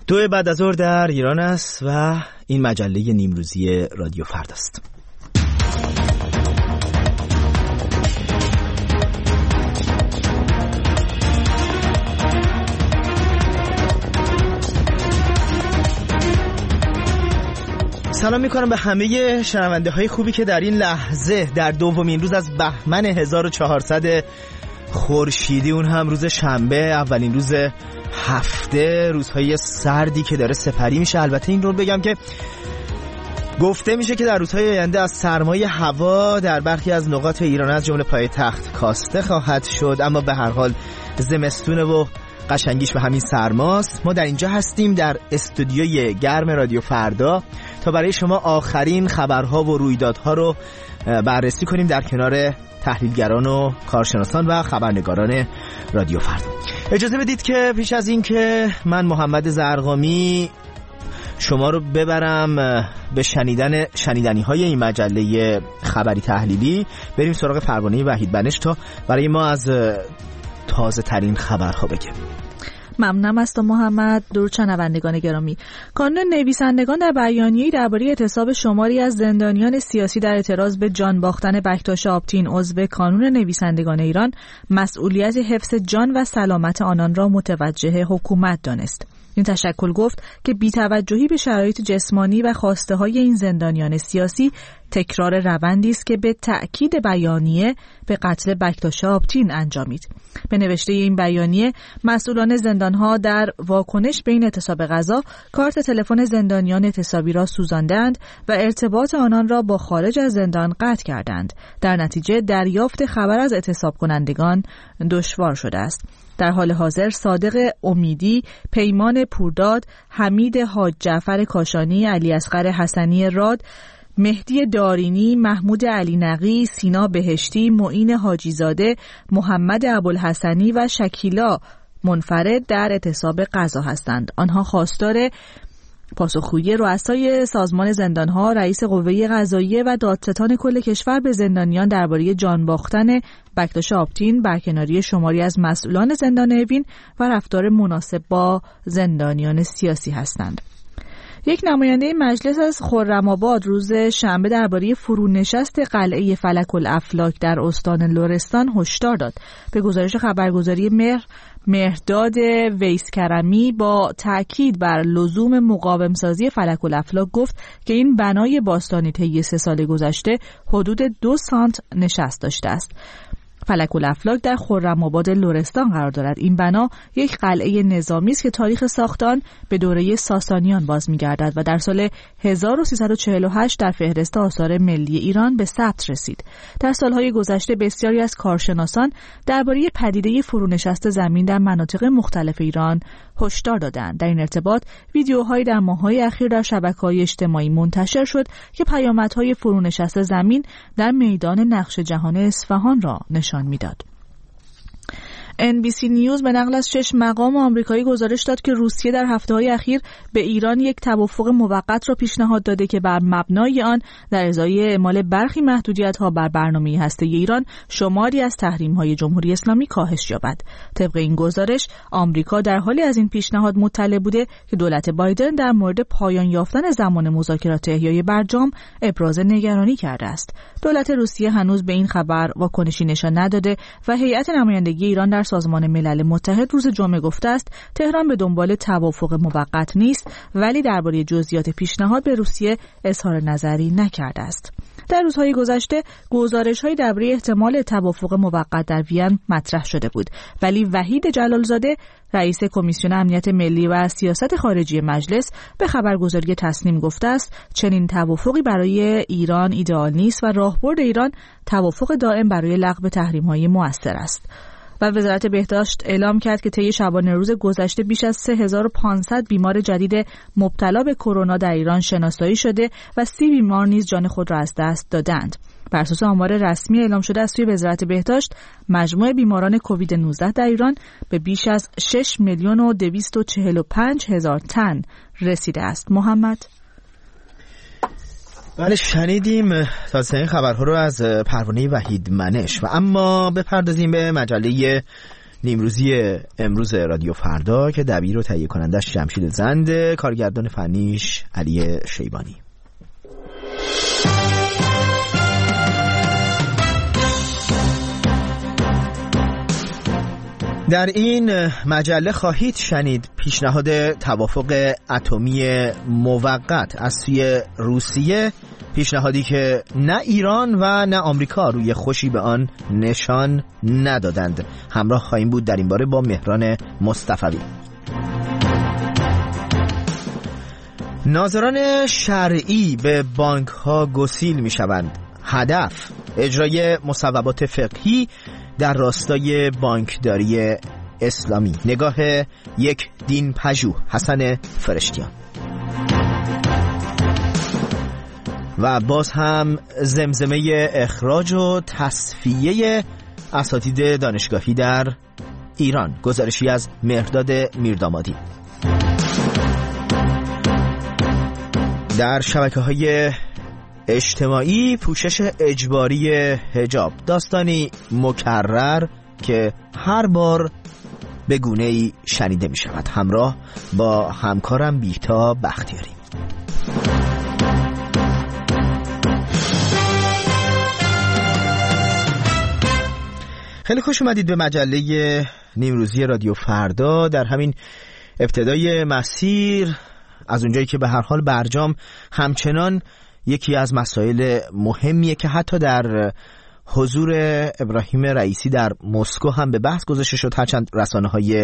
2 بعد از ظهر در ایران است و این مجله نیمروزی رادیو فردا است. سلام میکنم به همه شنونده های خوبی که در این لحظه در دومین روز از بهمن 1400 خورشیدی، اون هم روز شنبه، اولین روز هفته، روزهای سردی که داره سپری میشه. البته این رو بگم که گفته میشه که در روزهای آینده از سرمای هوا در برخی از نقاط ایران از جمله پایتخت کاسته خواهد شد، اما به هر حال زمستونه و قشنگیش به همین سرماست. ما در اینجا هستیم در استودیوی گرم رادیو فردا تا برای شما آخرین خبرها و رویدادها رو بررسی کنیم در کنار تحلیلگران و کارشناسان و خبرنگاران رادیو فردا. اجازه بدید که پیش از این که من محمد زرقامی شما رو ببرم به شنیدنی های این مجله خبری تحلیلی، بریم سراغ فربانه وحید بنش تا برای ما از تازه ترین خبرها بگه. ممنونم از تو محمد. درود شنوندگان گرامی. کانون نویسندگان در بیانیه‌ای درباره اعتصاب شماری از زندانیان سیاسی در اعتراض به جان باختن بکتاش آبتین عضو کانون نویسندگان ایران مسئولیت حفظ جان و سلامت آنان را متوجه حکومت دانست. این تشکل گفت که بی‌توجهی به شرایط جسمانی و خواسته‌های این زندانیان سیاسی تکرار روندی است که به تأکید بیانیه به قتل بکتاش آبتین انجامید. به نوشته این بیانیه، مسئولان زندانها در واکنش به این اعتصاب غذا کارت تلفن زندانیان اعتصابی را سوزاندند و ارتباط آنان را با خارج از زندان قطع کردند. در نتیجه دریافت خبر از اعتصاب کنندگان دشوار شده است. در حال حاضر صادق امیدی، پیمان پورداد، حمید حاج جعفر کاشانی، علی اصغر حسنی راد، مهدی دارینی، محمود علی نقی، سینا بهشتی، معین حاجیزاده، محمد ابوالحسنی و شکیلا منفرد در اعتصاب غذا هستند. آنها خواستار پاسخگویی رؤسای سازمان زندانها، رئیس قوه قضاییه و دادستان کل کشور به زندانیان درباره جان باختن بکتاش آبتین، برکناری شماری از مسئولان زندان اوین و رفتار مناسب با زندانیان سیاسی هستند. یک نماینده مجلس از خرم‌آباد روز شنبه درباره فرونشست قلعه فلک الافلاک در استان لرستان هشدار داد. به گزارش خبرگزاری مهرداد ویسکرمی با تأکید بر لزوم مقاوم‌سازی فلک الافلاک گفت که این بنای باستانی طی 3 سال گذشته حدود 2 سانت نشست داشته است. فلک الافلاک در خرم‌آباد لرستان قرار دارد. این بنا یک قلعه نظامی است که تاریخ ساخت آن به دوره ساسانیان باز می‌گردد و در سال 1348 در فهرست آثار ملی ایران به ثبت رسید. در سالهای گذشته بسیاری از کارشناسان درباره پدیده فرونشست زمین در مناطق مختلف ایران هشدار دادند. در این ارتباط ویدیوهایی در ماه‌های اخیر در شبکه‌های اجتماعی منتشر شد که پیامدهای فرونشست زمین در میدان نقش جهان اصفهان را نشان میداد. NBC نیوز به نقل از 6 مقام آمریکایی گزارش داد که روسیه در هفته‌های اخیر به ایران یک توافق موقت را پیشنهاد داده که بر مبنای آن در ازای اعمال برخی محدودیت‌ها بر برنامه هسته‌ای ایران شماری از تحریم‌های جمهوری اسلامی کاهش یابد. طبق این گزارش آمریکا در حالی از این پیشنهاد مطلع بوده که دولت بایدن در مورد پایان یافتن زمان مذاکرات احیای برجام ابراز نگرانی کرده است. دولت روسیه هنوز به این خبر واکنشی نشان نداده و هیئت نمایندگی ایران در سازمان ملل متحد روز جمعه گفته است تهران به دنبال توافق موقت نیست، ولی درباره جزئیات پیشنهاد به روسیه اظهار نظری نکرده است. در روزهای گذشته گزارش‌هایی درباره احتمال توافق موقت در وین مطرح شده بود، ولی وحید جلالزاده رئیس کمیسیون امنیت ملی و سیاست خارجی مجلس به خبرگزاری تصنیم گفته است چنین توافقی برای ایران ایدئال نیست و راهبرد ایران توافق دائم برای لغو تحریم‌های مؤثر است. و وزارت بهداشت اعلام کرد که طی شبانه روز گذشته بیش از 3500 بیمار جدید مبتلا به کرونا در ایران شناسایی شده و 30 بیمار نیز جان خود را از دست دادند. بر اساس آمار رسمی اعلام شده از سوی وزارت بهداشت، مجموع بیماران کووید 19 در ایران به بیش از 6,245,000 تن رسیده است. محمد. بله، شنیدیم تازه این خبرها رو از پروانه وحید منش و اما بپردازیم به مجله نیمروزی امروز رادیو فردا که دبیر و تهیه کنندش جمشید زند، کارگردان فنیش علی شیبانی. در این مجله خواهید شنید پیشنهاد توافق اتمی موقت از سوی روسیه، پیشنهادی که نه ایران و نه آمریکا روی خوشی به آن نشان ندادند. همراه خواهیم بود در این باره با مهران مصطفی. ناظران شرعی به بانک ها گسیل می شوند. هدف اجرای مصوبات فقهی در راستای بانکداری اسلامی. نگاه یک دین پژوه، حسن فرشتیان. و باز هم زمزمه اخراج و تصفیه اساتید دانشگاهی در ایران، گزارشی از مهرداد میردامادی. در شبکه‌های اجتماعی پوشش اجباری حجاب، داستانی مکرر که هر بار به گونه‌ای شنیده می شود. همراه با همکارم بیتا بختیاری. خیلی خوش اومدید به مجله نیمروزی رادیو فردا. در همین ابتدای مسیر، از اونجایی که به هر حال برجام همچنان یکی از مسائل مهمیه که حتی در حضور ابراهیم رئیسی در مسکو هم به بحث گذاشته شد، هرچند رسانه‌های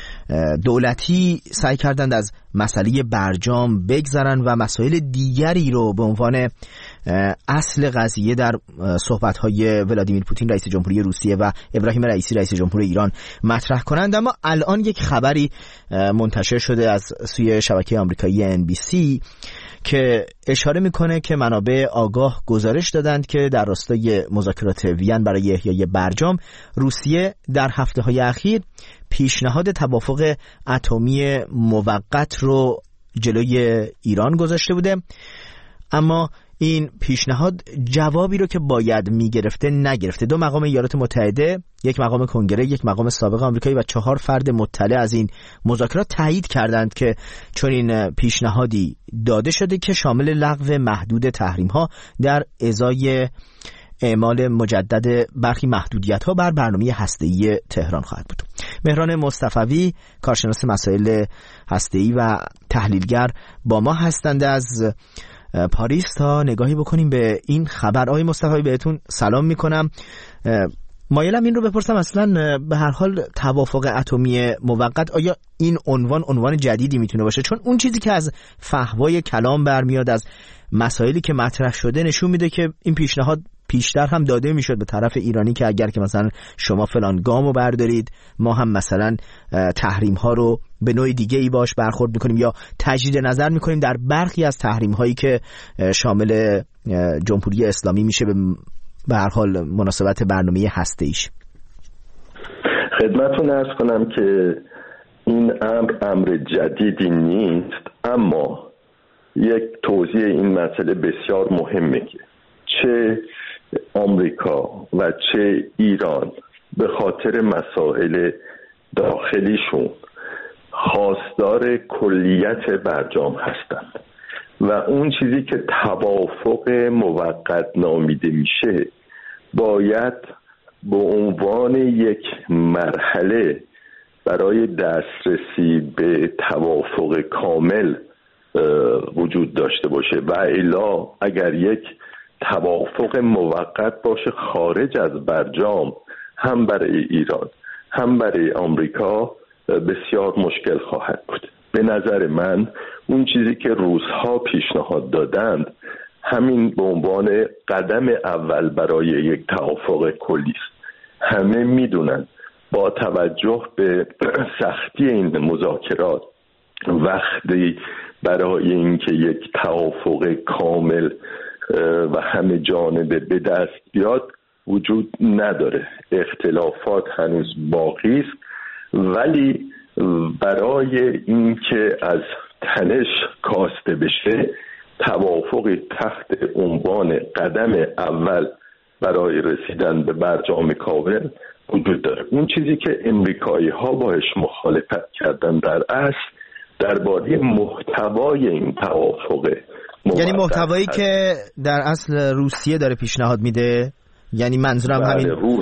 دولتی سعی کردند از مسئله برجام بگذرن و مسائل دیگری رو به عنوان اصل قضیه در صحبت‌های ولادیمیر پوتین رئیس جمهوری روسیه و ابراهیم رئیسی رئیس جمهوری ایران مطرح کنند. اما الان یک خبری منتشر شده از سوی شبکه آمریکایی NBC که اشاره میکنه که منابع آگاه گزارش دادند که در راستای مذاکرات وین برای احیای برجام، روسیه در هفته‌های اخیر پیشنهاد توافق اتمی موقت رو جلوی ایران گذاشته بوده، اما این پیشنهاد جوابی رو که باید میگرفته نگرفته. 2 مقام ایالات متحده، 1 مقام کنگره، 1 مقام سابق آمریکایی و 4 فرد مطلع از این مذاکرات تایید کردند که چون این پیشنهادی داده شده که شامل لغو محدود تحریم‌ها در ازای اعمال مجدد برخی محدودیت‌ها بر برنامه هسته‌ای تهران خواهد بود. مهران مصطفی، کارشناس مسائل هسته‌ای و تحلیلگر، با ما هستند از پاریس تا نگاهی بکنیم به این خبر. آقای مصطفی بهتون سلام میکنم. مایلم این رو بپرسم، اصلا به هر حال توافق اتمی موقت، آیا این عنوان جدیدی میتونه باشه؟ چون اون چیزی که از فحوای کلام برمیاد، از مسائلی که مطرح شده، نشون میده که این پیشنهاد پیشتر هم داده میشد به طرف ایرانی که اگر که مثلا شما فلان گامو بردارید، ما هم مثلا تحریم ها رو به نوع دیگه ای باش برخورد میکنیم یا تجدید نظر میکنیم در برخی از تحریم هایی که شامل جمهوری اسلامی میشه به هر حال مناسبت برنامه هسته‌ایش. خدمتتون عرض کنم که این امر جدیدی نیست، اما یک توضیح این مسئله بسیار مهمه که چه آمریکا و چه ایران به خاطر مسائل داخلیشون خواستار کلیت برجام هستند و اون چیزی که توافق موقت نامیده میشه باید به عنوان یک مرحله برای دسترسی به توافق کامل وجود داشته باشه و الا اگر یک توافق موقت باشه خارج از برجام، هم برای ایران هم برای آمریکا بسیار مشکل خواهد بود. به نظر من اون چیزی که روس‌ها پیشنهاد دادند همین به عنوان قدم اول برای یک توافق کلی است. همه میدونن با توجه به سختی این مذاکرات وقتی برای اینکه یک توافق کامل و همه جانبه به دست بیاد وجود نداره. اختلافات هنوز باقی است، ولی برای اینکه از تنش کاسته بشه توافق تحت عنوان قدم اول برای رسیدن به برجام کامل وجود داره. اون چیزی که امریکایی ها باهاش مخالفت کردن در اصل درباره محتوای این توافقه، یعنی محتوایی که در اصل روسیه داره پیشنهاد میده، یعنی منظورم همین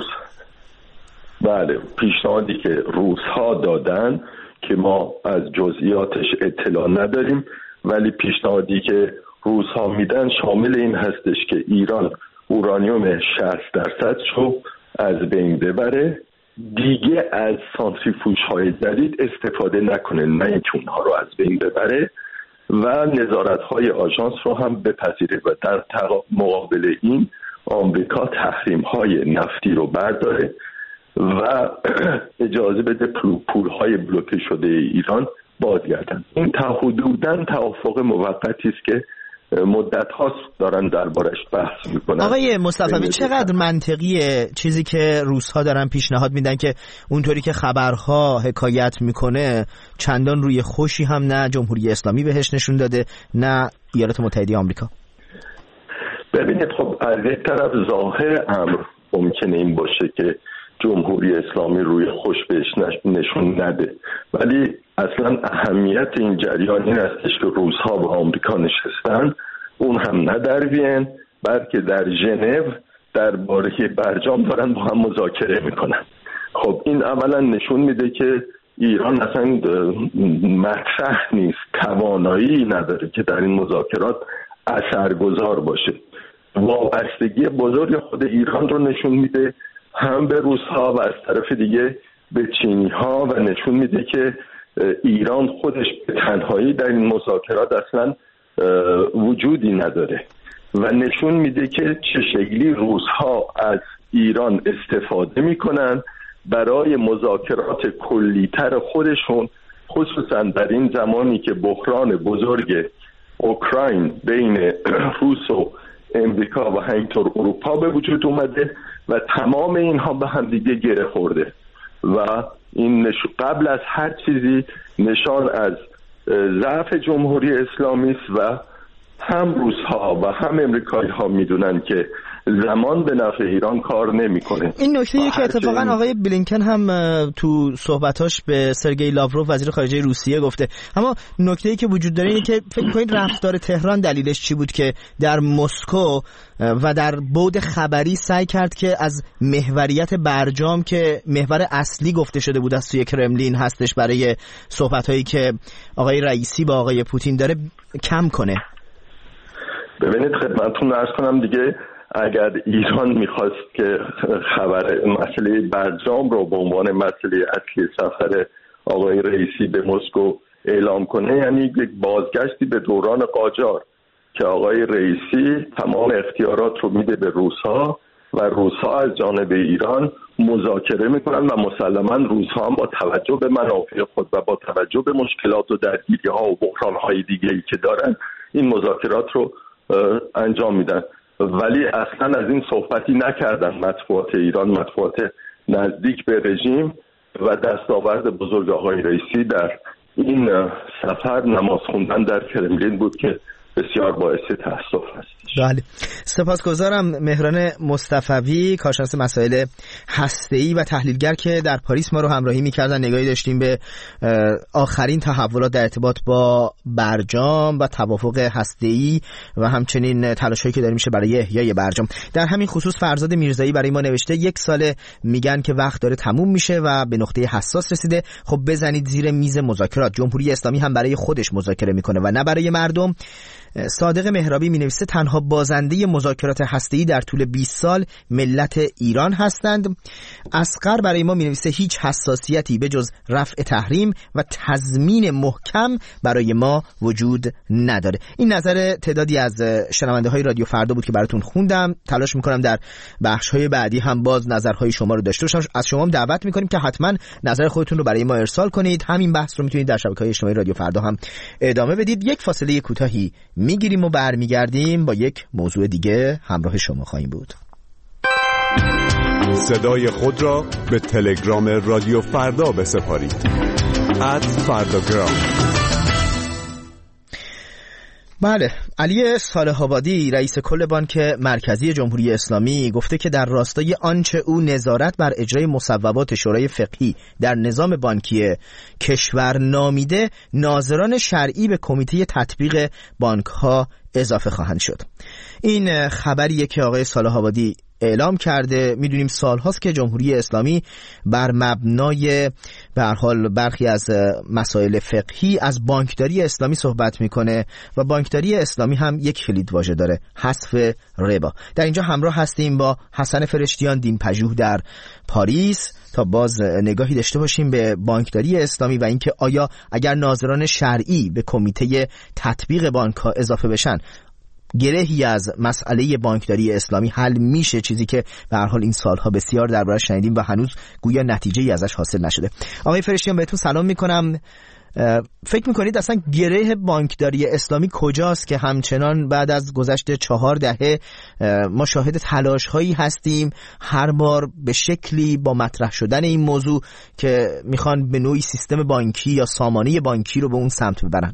بله پیشنهادی که روس ها دادن که ما از جزئیاتش اطلاع نداریم، ولی پیشنهادی که روس ها میدن شامل این هستش که ایران اورانیوم 60% رو از بین ببره، دیگه از سانتریفوژ های جدید استفاده نکنه، نه اینکه اونها رو از بین ببره و نظارت های آژانس رو هم بپذیره و در مقابل این آمریکا تحریم های نفتی رو برداره و اجازه بده پول های بلوکه شده ایران بازگردن. این حدوداً توافق موقتی است که مدت هاست دارن دربارش بحث میکنن. آقای مصطفی چقدر منطقیه چیزی که روس ها دارن پیشنهاد میدن که اونطوری که خبرها حکایت میکنه چندان روی خوشی هم نه جمهوری اسلامی بهش نشون داده نه ایالات متحده آمریکا؟ ببینید خب از یک طرف ظاهر امر ممکنه این باشه که جمهوری اسلامی روی خوش بهش نشون نده، ولی اصلا اهمیت این جریان این استش که روس‌ها با آمریکا نشستن، اون هم نه در وین بلکه در ژنو درباره برجام دارن با هم مذاکره میکنن. خب این اولا نشون میده که ایران اصلا مطرح نیست، توانایی نداره که در این مذاکرات اثرگذار باشه. وابستگی بزرگ خود ایران رو نشون میده هم به روس‌ها و از طرف دیگه به چینی‌ها و نشون میده که ایران خودش به تنهایی در این مذاکرات اصلا وجودی نداره و نشون میده که چه شکلی روس‌ها از ایران استفاده میکنن برای مذاکرات کلی‌تر خودشون، خصوصا در این زمانی که بحران بزرگ اوکراین بین روس و امریکا و همینطور اروپا به وجود اومده و تمام اینها به هم دیگه گره خورده و این قبل از هر چیزی نشان از ضعف جمهوری اسلامی است و هم روس‌ها و هم امریکایی‌ها میدونن که زمان به نفع ایران کار نمیکنه. این نکته‌ای که اتفاقا آقای بلینکن هم تو صحبتاش به سرگئی لاوروف وزیر خارجه روسیه گفته. اما نکته‌ای که وجود داره اینه که فکر کنید رفتار تهران دلیلش چی بود که در مسکو و در بعد خبری سعی کرد که از محوریت برجام که محور اصلی گفته شده بود از سوی کرملین هستش برای صحبت‌هایی که آقای رئیسی با آقای پوتین داره کم کنه؟ ببینید خدمتتون عرض کنم دیگه اگر ایران میخواست که خبر مسئله برجام رو به عنوان مسئله اصلی سفر آقای رئیسی به مسکو اعلام کنه، یعنی یک بازگشتی به دوران قاجار که آقای رئیسی تمام اختیارات رو میده به روس‌ها و روس‌ها از جانب ایران مذاکره میکنن و مسلماً روس‌ها هم با توجه به منافع خود و با توجه به مشکلات و درگیری‌ها و بحران‌های دیگه‌ای که دارن این مذاکرات رو انجام میدن. ولی اصلا از این صحبتی نکردن مطبوعات ایران، مطبوعات نزدیک به رژیم و دستاورد بزرگ آقای رئیسی در این سفر نماز خوندن در کرملین بود که بسیار باعث تأسف است. بله، سپاسگزارم. مهران مصطفی، کارشناس مسائل هسته‌ای و تحلیلگر که در پاریس ما رو همراهی می‌کردن، نگاهی داشتیم به آخرین تحولات در ارتباط با برجام و توافق هسته‌ای و همچنین تلاش‌هایی که داره میشه برای احیای برجام. در همین خصوص فرزاد میرزایی برای ما نوشته 1 سال میگن که وقت داره تموم میشه و به نقطه حساس رسیده، خب بزنید زیر میز مذاکرات. جمهوری اسلامی هم برای خودش مذاکره میکنه و نه برای مردم. صادق مهرابی می‌نویسه تنها بازنده مذاکرات هسته‌ای در طول 20 سال ملت ایران هستند. اصغر برای ما می‌نویسه هیچ حساسیتی به جز رفع تحریم و تضمین محکم برای ما وجود نداره. این نظر تعدادی از شنونده‌های رادیو فردا بود که براتون خوندم. تلاش می‌کنم در بخش‌های بعدی هم باز نظرهای شما رو داشته باشم. از شما دعوت می‌کنیم که حتما نظر خودتون رو برای ما ارسال کنید. همین بحث رو می‌تونید در شبکه‌های اجتماعی رادیو فردا هم ادامه بدید. یک فاصله کوتاهی میگیریم و برمیگردیم با یک موضوع دیگه همراه شما خواهیم بود. صدای خود را به تلگرام رادیو فردا بسپارید @فرداگرام. بله، علی صالح آبادی رئیس کل بانک مرکزی جمهوری اسلامی گفته که در راستای آنچه او نظارت بر اجرای مصوبات شورای فقهی در نظام بانکی کشور نامیده، ناظران شرعی به کمیته تطبیق بانک‌ها اضافه خواهند شد. این خبریه که آقای صالح آبادی اعلام کرده. میدونیم سالهاست که جمهوری اسلامی بر مبنای به هر حال برخی از مسائل فقهی از بانکداری اسلامی صحبت میکنه و بانکداری اسلامی هم یک کلیدواژه داره، حذف ربا. در اینجا همراه هستیم با حسن فرشتیان، دین پژوه در پاریس، تا باز نگاهی داشته باشیم به بانکداری اسلامی و اینکه آیا اگر ناظران شرعی به کمیته تطبیق بانک‌ها اضافه بشن گرهی از مسئله بانکداری اسلامی حل میشه، چیزی که به هر حال این سالها بسیار دربارش شنیدیم و هنوز گویا نتیجه‌ای ازش حاصل نشده. آقای فرشتیان بهتون سلام میکنم. فکر میکنید اصلا گره بانکداری اسلامی کجاست که همچنان بعد از گذشت 4 دهه ما شاهد تلاش هایی هستیم هر بار به شکلی با مطرح شدن این موضوع که میخوان به نوعی سیستم بانکی یا سامانه بانکی رو به اون سمت ببرن؟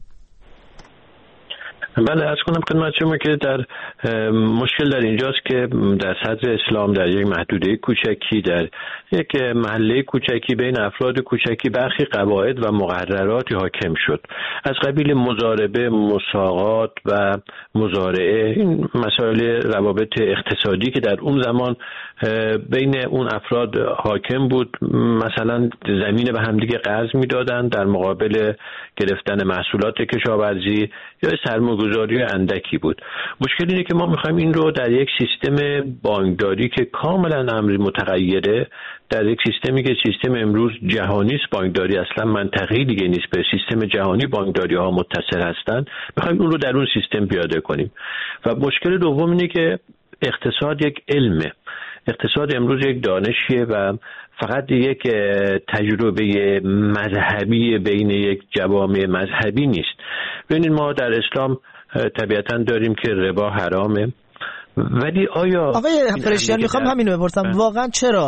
بله، عرض کنم خدمت شما که در مشکل در اینجاست که در صدر اسلام در یک محدوده کوچکی، در یک محله کوچکی بین افراد کوچکی برخی قواعد و مقرراتی حاکم شد، از قبیل مضاربه، مساقات و مزارعه. این مسائل روابط اقتصادی که در اون زمان بین اون افراد حاکم بود، مثلا زمین به همدیگه قرض میدادن در مقابل گرفتن محصولات کشاورزی یا سرمایه‌گذاری اندکی بود. مشکل اینه که ما میخوایم این رو در یک سیستم بانکداری که کاملا امری متغیره، در یک سیستمی که سیستم امروز جهانی است، بانکداری اصلا منطقی دیگه نیست، به سیستم جهانی بانکداری ها متصل هستن، میخوایم اون رو در اون سیستم پیاده کنیم. و مشکل دوم اینه که اقتصاد یک علمه، اقتصاد امروز یک دانشیه و فقط یک تجربه مذهبی بین یک جوامع مذهبی نیست. ببینید ما در اسلام طبیعتاً داریم که ربا حرامه، ولی آیا آقای فرشتیان میخوام همین رو بپرسم، واقعا چرا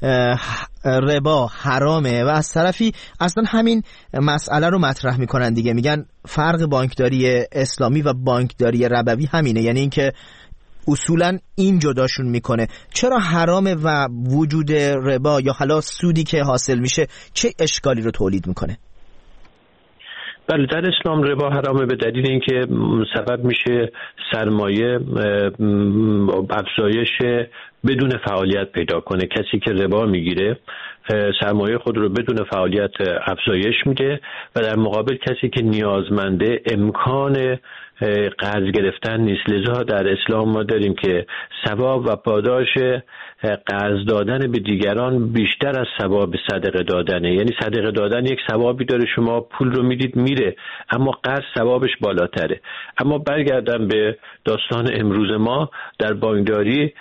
ربا حرامه؟ و از طرفی اصلا همین مسئله رو مطرح میکنن دیگه، میگن فرق بانکداری اسلامی و بانکداری ربوی همینه، یعنی اینکه اصولا این جداشون میکنه. چرا حرامه و وجود ربا یا حالا سودی که حاصل میشه چه اشکالی رو تولید میکنه؟ بله، در اسلام ربا حرامه به دلیل اینکه سبب میشه سرمایه افزایش بدون فعالیت پیدا کنه. کسی که ربا میگیره سرمایه خود رو بدون فعالیت افزایش میده و در مقابل کسی که نیازمنده امکان قرض گرفتن نیست. لذا در اسلام ما داریم که ثواب و پاداش قرض دادن به دیگران بیشتر از ثواب صدقه دادنه. یعنی صدقه دادن یک ثوابی داره، شما پول رو میدید میره، اما قرض ثوابش بالاتره. اما برگردم به داستان امروز ما در بانکداری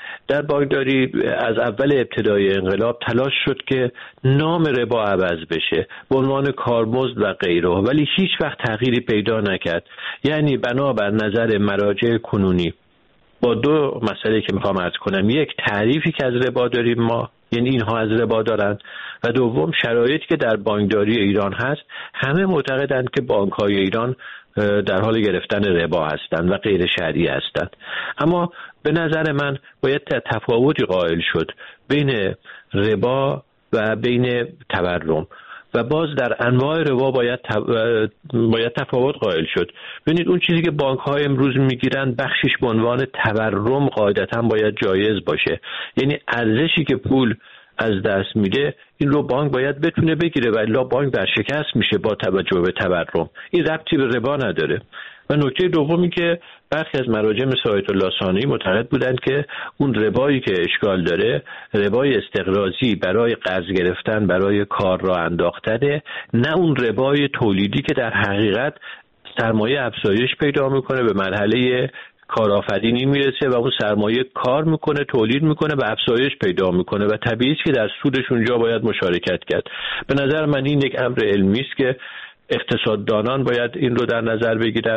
از اول ابتدای انقلاب تلاش شد که نام ربا عوض بشه به عنوان کارمزد و غیره، ولی هیچ وقت تغییری پیدا نکرد. یعنی بنابر نظر مراجع کنونی با دو مسئله که میخوام عرض کنم، یک تعریفی که از ربا داریم ما، یعنی اینها از ربا دارن، و دوم شرایطی که در بانکداری ایران هست. همه معتقدند که بانک‌های ایران در حال گرفتن ربا هستند و غیر شرعی هستند. اما به نظر من باید تفاوتی قائل شد بین ربا و بین تورم و باز در انواع ربا باید تفاوت قائل شد. ببینید اون چیزی که بانک‌ها امروز میگیرن بخشش به عنوان تورم قاعدتاً باید جایز باشه، یعنی ارزشی که پول از دست میده این رو بانک باید بتونه بگیره و الا بانک ورشکست میشه با توجه به تورم. این ربطی به ربا نداره. و نکته دومی که برخی از مراجع مثل آیت الله ثانوی معتقد بودند که اون ربایی که اشکال داره ربای استقراضی برای قرض گرفتن برای کار را انداختنه، نه اون ربای تولیدی که در حقیقت سرمایه افزایش پیدا میکنه، به مرحله کارآفرینی میرسه و اون سرمایه کار میکنه، تولید میکنه و افزایش پیدا میکنه و طبیعیه که در سودش اونجا باید مشارکت کرد. به نظر من این یک امر علمی است که اقتصاددانان باید این رو در نظر بگیرن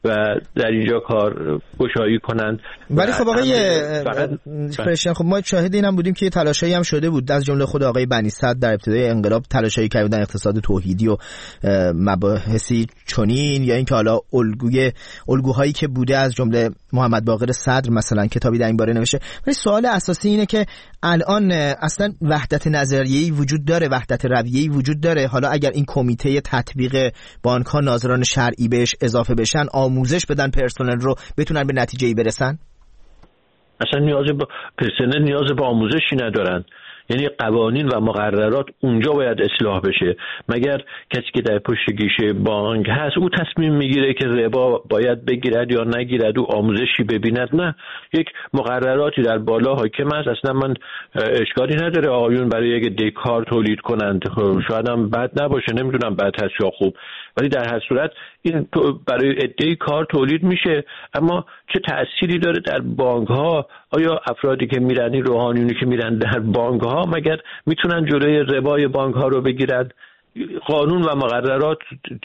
و در اینجا کار گشایی کنند. ولی خب آقای فرشتیان، خب ما شاهد اینم بودیم که تلاشایی هم شده بود از جمله خود آقای بنی صدر در ابتدای انقلاب تلاشایی کردن اقتصاد توحیدی و مباحثی چنین، یا اینکه حالا الگوهایی که بوده از جمله محمد باقر صدر مثلا کتابی در این باره نوشته. ولی سوال اساسی اینه که الان اصلا وحدت نظریه‌ای وجود داره، وحدت رویه‌ای وجود داره؟ حالا اگر این کمیته تطبیق بانک‌ها ناظران شرعی بهش اضافه بشن، آموزش بدن پرسنل رو، بتونن به نتیجه‌ای برسن؟ اصلا نیاز به آموزشی ندارن. یعنی قوانین و مقررات اونجا باید اصلاح بشه. مگر کسی که در پشت گیشه بانک هست او تصمیم میگیره که ربا باید بگیرد یا نگیرد، او آموزشی ببیند؟ نه، یک مقرراتی در بالا حاکم است. اصلا من اشکالی نداره آقایون برای یک عده کار تولید کنند، شاید هم بد نباشه، نمیدونم بد هست یا خوب، ولی در هر صورت این برای عده کار تولید میشه. اما چه تأثیری داره در بانک ها؟ آیا افرادی که میرن، این روحانیونی که میرن در بانک ها، مگر میتونن جلوی ربای بانک ها رو بگیرن؟ قانون و مقررات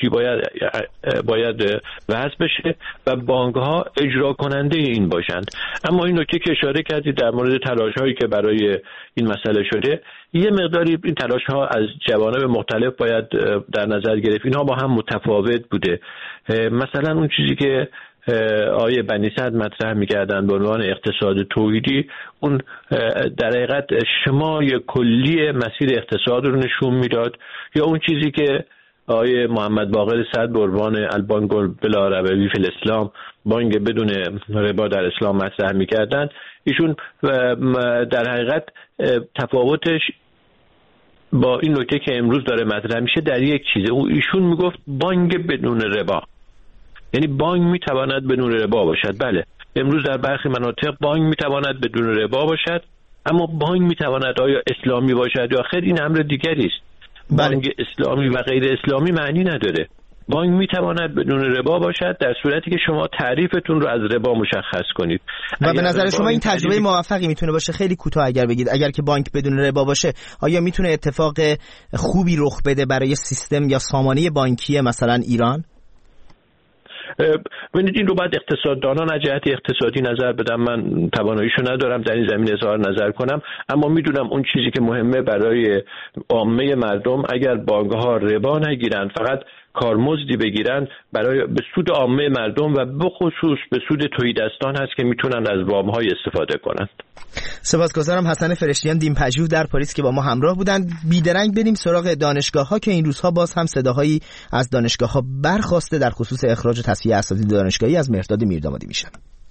باید وضع بشه و بانک ها اجرا کننده این باشند. اما این نکته که اشاره کردید در مورد تلاش هایی که برای این مسئله شده، یه مقداری این تلاش ها از جوانب مختلف باید در نظر گرفت. اینها با هم متفاوت بوده. مثلا اون چیزی که آیه بنی صدر مطرح می‌کردن به عنوان اقتصاد توحیدی، اون در حقیقت شمای کلی مسیر اقتصاد رو نشون میداد، یا اون چیزی که آیه محمد باقر صدر به عنوان البانک بلا ربوی فی الاسلام، بانک بدون ربا در اسلام مطرح می‌کردن، ایشون در حقیقت تفاوتش با این نکته که امروز داره مطرح میشه در یک چیزه. ایشون میگفت بانک بدون ربا، یعنی بانک میتواند بدون ربا باشد. بله، امروز در برخی مناطق بانک میتواند بدون ربا باشد، اما بانک میتواند آیا اسلامی باشد یا خیر، این امر دیگری است. بانک اسلامی و غیر اسلامی معنی نداره. بانک میتواند بدون ربا باشد در صورتی که شما تعریفتون رو از ربا مشخص کنید. و به نظر شما این تجربه موفقی میتونه باشه؟ خیلی کوتاه اگر بگید، اگر که بانک بدون ربا باشه، آیا میتونه اتفاق خوبی رخ بده برای سیستم یا سامانه بانکی مثلا ایران؟ ببینید، این رو باید اقتصاددانان از جهت اقتصادی نظر بدم. من تواناییشو ندارم در این زمینه اظهار نظر کنم، اما میدونم اون چیزی که مهمه برای عامه مردم، اگر بانک‌ها ربا نگیرن، فقط کارمزدی بگیرن، برای به سود عامه مردم و به خصوص به سود تهیدستان هست که میتونن از وام‌های استفاده کنند. سپاسگزارم. حسن فرشتیان، دین پژوه در پاریس که با ما همراه بودند. بیدرنگ بریم سراغ دانشگاه‌ها که این روزها باز هم صداهایی از دانشگاه‌ها برخاسته در خصوص اخراج تصفیه اساتید دانشگاهی از مهرداد میردامادی میشن.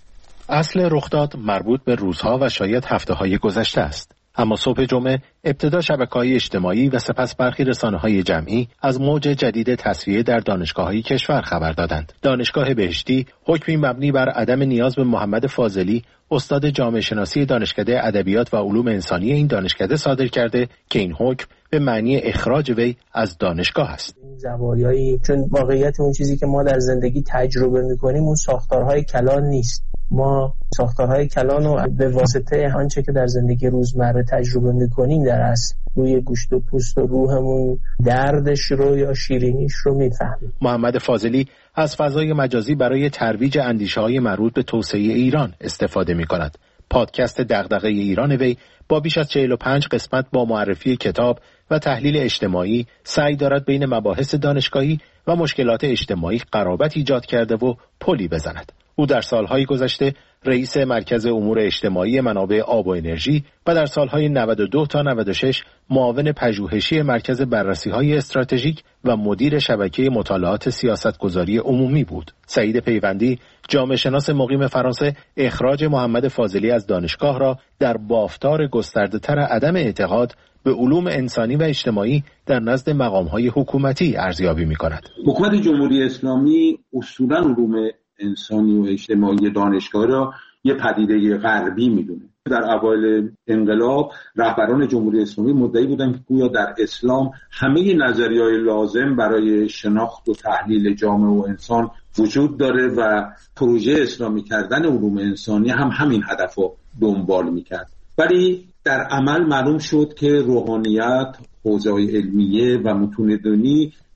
اصل رخداد مربوط به روزها و شاید هفته‌های گذشته است. اما صبح جمعه ابتدا شبکه‌های اجتماعی و سپس برخی رسانه‌های جمعی از موج جدید تصفیه در دانشگاه‌های کشور خبر دادند. دانشگاه بهشتی حکمی مبنی بر عدم نیاز به محمد فاضلی، استاد جامعه شناسی دانشکده ادبیات و علوم انسانی این دانشکده صادر کرده که این حکم به معنی اخراج وی از دانشگاه است. زوایایی، چون واقعیت اون چیزی که ما در زندگی تجربه می‌کنیم اون ساختارهای کلان نیست. ما ساختارهای کلان رو به واسطه آنچه که در زندگی روزمره تجربه می‌کنیم در اصل روی گوشت و پوست و روحمون دردش رو یا شیرینیش رو می‌فهمیم. محمد فاضلی از فضای مجازی برای ترویج اندیشه‌های مربوط به توسعه ایران استفاده می‌کند. پادکست دغدغه ایران وی با بیش از 45 قسمت با معرفی کتاب و تحلیل اجتماعی سعی دارد بین مباحث دانشگاهی و مشکلات اجتماعی قرابت ایجاد کرده و پلی بزند. او در سالهای گذشته رئیس مرکز امور اجتماعی منابع آب و انرژی و در سالهای 92 تا 96 معاون پژوهشی مرکز بررسی‌های استراتژیک و مدیر شبکه مطالعات سیاستگذاری عمومی بود. سعید پیوندی، جامعه شناس مقیم فرانسه، اخراج محمد فاضلی از دانشگاه را در بافتار گسترده‌تر عدم اعتقاد به علوم انسانی و اجتماعی در نزد مقام‌های حکومتی ارزیابی می‌کند. حکومت جمهوری اسلامی اصولاً علوم انسانی و اجتماعی دانشگاه را یه پدیده غربی میدونه. در اوایل انقلاب رهبران جمهوری اسلامی مدعی بودند که گویا در اسلام همه نظریه‌های لازم برای شناخت و تحلیل جامعه و انسان وجود داره و پروژه اسلامی کردن علوم انسانی هم همین هدف رو دنبال میکرد. ولی در عمل معلوم شد که روحانیت، حوزه‌های علمیه و متون دینی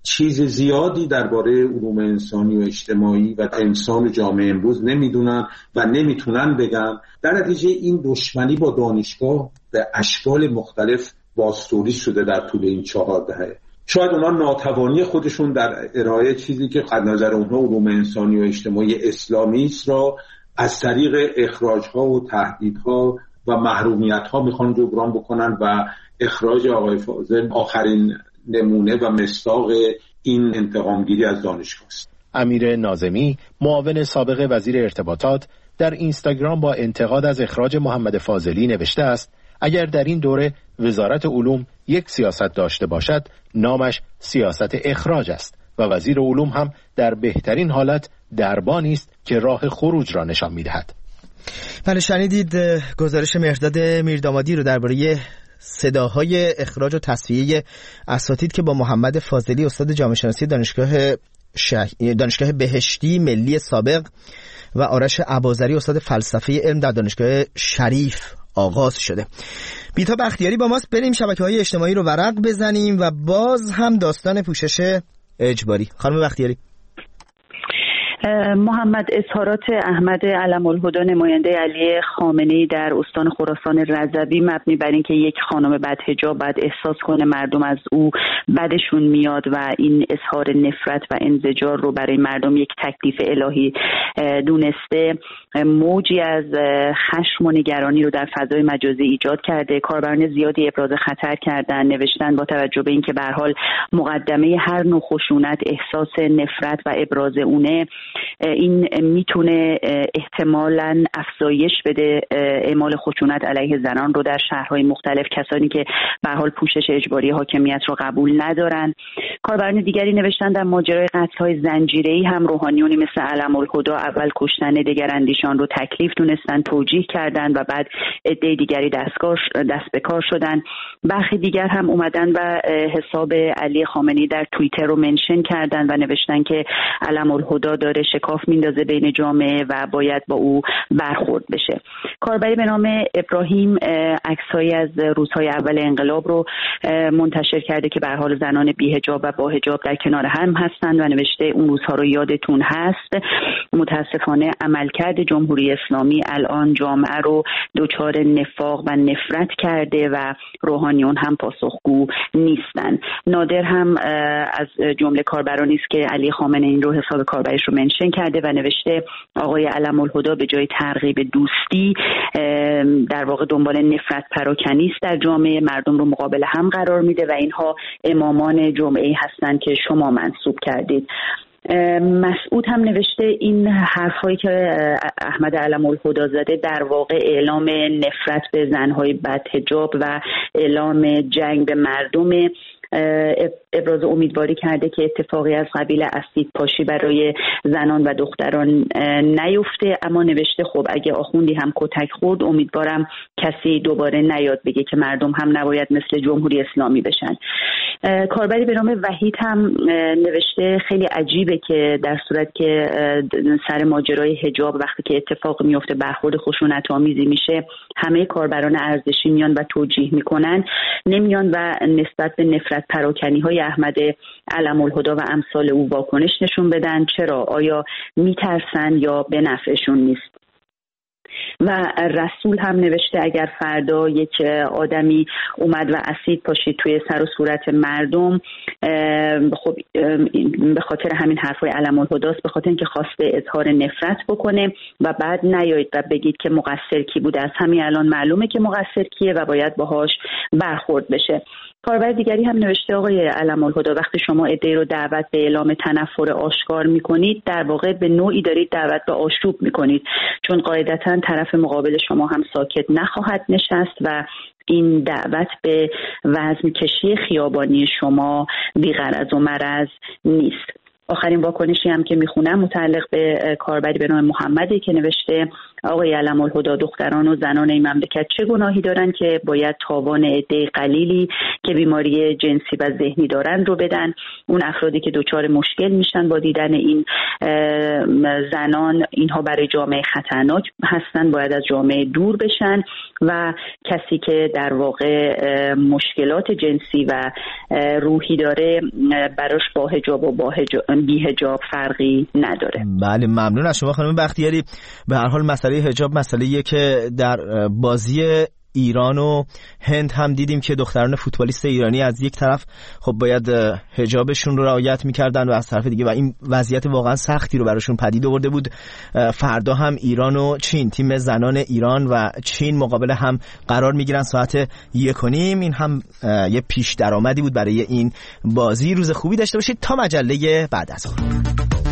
چیز زیادی درباره علوم انسانی و اجتماعی و انسان و جامعه امروز نمیدونن و نمیتونن بگن. در نتیجه این دشمنی با دانشگاه به اشکال مختلف بازتولید شده در طول این 4 دهه. شاید اونا ناتوانی خودشون در ارائه چیزی که از نظر اونها علوم انسانی و اجتماعی اسلامی است را از طریق اخراج‌ها و تهدیدها و محرومیت‌ها میخوان جبران بکنن و اخراج آقای فاضل آخرین نمونه و مصداق این انتقامگیری از دانشگاه است. امیر ناظمی، معاون سابق وزیر ارتباطات، در اینستاگرام با انتقاد از اخراج محمد فاضلی نوشته است: اگر در این دوره وزارت علوم یک سیاست داشته باشد، نامش سیاست اخراج است و وزیر علوم هم در بهترین حالت دربانی است که راه خروج را نشان می‌دهد. بله، شنیدید گزارش مهرداد میردامادی رو درباره صداهای اخراج و تصفیه اساتید که با محمد فاضلی استاد جامعه شناسی دانشگاه بهشتی ملی سابق و آرش اباظری استاد فلسفه علم در دانشگاه شریف آغاز شده. بیتا بختیاری با ماست. بریم شبکه‌های اجتماعی رو ورق بزنیم و باز هم داستان پوشش اجباری. خانم بختیاری. محمد، اظهارات احمد علم‌الهدی نماینده علی خامنه‌ای در استان خراسان رضوی مبنی بر اینکه یک خانم بدحجاب باید احساس کنه مردم از او بدشون میاد و این اظهار نفرت و انزجار رو برای مردم یک تکلیف الهی دونسته، موجی از خشم و نگرانی رو در فضای مجازی ایجاد کرده. کاربران زیادی ابراز خطر کردن، نوشتن با توجه به اینکه به هر حال مقدمه هر نوع خشونت احساس نفرت و ابراز اونه، این میتونه احتمالاً افزایش بده اعمال خشونت علیه زنان رو در شهرهای مختلف، کسانی که به هر حال پوشش اجباری حاکمیت رو قبول ندارن. کاربران دیگری نوشتن در ماجرای قتل‌های زنجیره‌ای هم روحانیونی مثل علم‌الهدی اول کشتن دگراندیشان رو تکلیف دونستن، توجیه کردن و بعد عده دیگری دست به کار شدن. برخی دیگر هم اومدن و حساب علی خامنه‌ای در توییتر رو منشن کردن و نوشتن که علم‌الهدی داره شکاف میندازه بین جامعه و باید با او برخورد بشه. کاربری به نام ابراهیم عکسایی از روزهای اول انقلاب رو منتشر کرده که به هر حال زنان بی‌حجاب و با حجاب در کنار هم هستند و نوشته اون روزها رو یادتون هست. متاسفانه عملکرد جمهوری اسلامی الان جامعه رو دچار نفاق و نفرت کرده و روحانیون هم پاسخگو نیستن. نادر هم از جمله کاربرانی است که علی خامنه‌ای رو حساب کاربریش رو منشن کرده و نوشته آقای علم‌الهدی به جای ترغیب دوستی در واقع دنبال نفرت پراکنی است در جامعه، مردم رو مقابل هم قرار میده و اینها امامان جمعه‌ای هستند که شما منسوب کردید. مسعود هم نوشته این حرفایی که احمد علم‌الهدی زده در واقع اعلام نفرت به زنهای بدحجاب و اعلام جنگ به مردم. ابراز امیدواری کرده که اتفاقی از قبیل اسید پاشی برای زنان و دختران نیفته، اما نوشته خب اگه آخوندی هم کتک خورد امیدوارم کسی دوباره نیاد بگه که مردم هم نباید مثل جمهوری اسلامی بشن. کاربری به نام وحید هم نوشته خیلی عجیبه که در صورت که سر ماجرای حجاب وقتی که اتفاق میفته برخورد خشونت‌آمیزی میشه، همه کاربران ارزشی میان و توجیه میکنن، نمیان و نسبت به نفرت پراکنی‌های احمد علم‌الهدی و امثال او واکنش نشون بدن. چرا؟ آیا میترسن یا به نفعشون نیست؟ و رسول هم نوشته اگر فردا یک آدمی اومد و اسید پاشید توی سر و صورت مردم، خب به خاطر همین حرفای علم‌الهدی است، به خاطر اینکه خواسته اظهار نفرت بکنه و بعد نیایید و بگید که مقصر کی بوده. از همین الان معلومه که مقصر کیه و باید باهاش برخورد بشه. کاربر دیگری هم نوشته آقای علم‌الهدی وقتی شما عده‌ای رو دعوت به اعلام تنفر آشکار میکنید، در واقع به نوعی دارید دعوت به آشوب میکنید، چون قاعدتاً طرف مقابل شما هم ساکت نخواهد نشست و این دعوت به وزن کشی خیابانی شما بی‌غرض و مرض نیست. آخرین واکنشی هم که میخونم متعلق به کاربری به نام محمدی که نوشته آقای علم الهدی، دختران و زنان این مملکت چه گناهی دارن که باید تاوان عده قلیلی که بیماری جنسی و ذهنی دارن رو بدن؟ اون افرادی که دچار مشکل میشن با دیدن این زنان، اینها برای جامعه خطرناک هستن، باید از جامعه دور بشن و کسی که در واقع مشکلات جنسی و روحی داره براش با حجاب و بی حجاب فرقی نداره. بله، ممنون از شما خانم بختیاری. به هر حال مسئله حجاب مسئله‌ایه که در بازی ایران و هند هم دیدیم که دختران فوتبالیست ایرانی از یک طرف خب باید حجابشون رو رعایت می‌کردن و از طرف دیگه و این وضعیت واقعا سختی رو براشون پدید آورده بود. فردا هم ایران و چین، تیم زنان ایران و چین مقابل هم قرار می‌گیرن ساعت 1:30. این هم یه پیش درآمدی بود برای این بازی. روز خوبی داشته باشید تا مجله بعد از ظهر.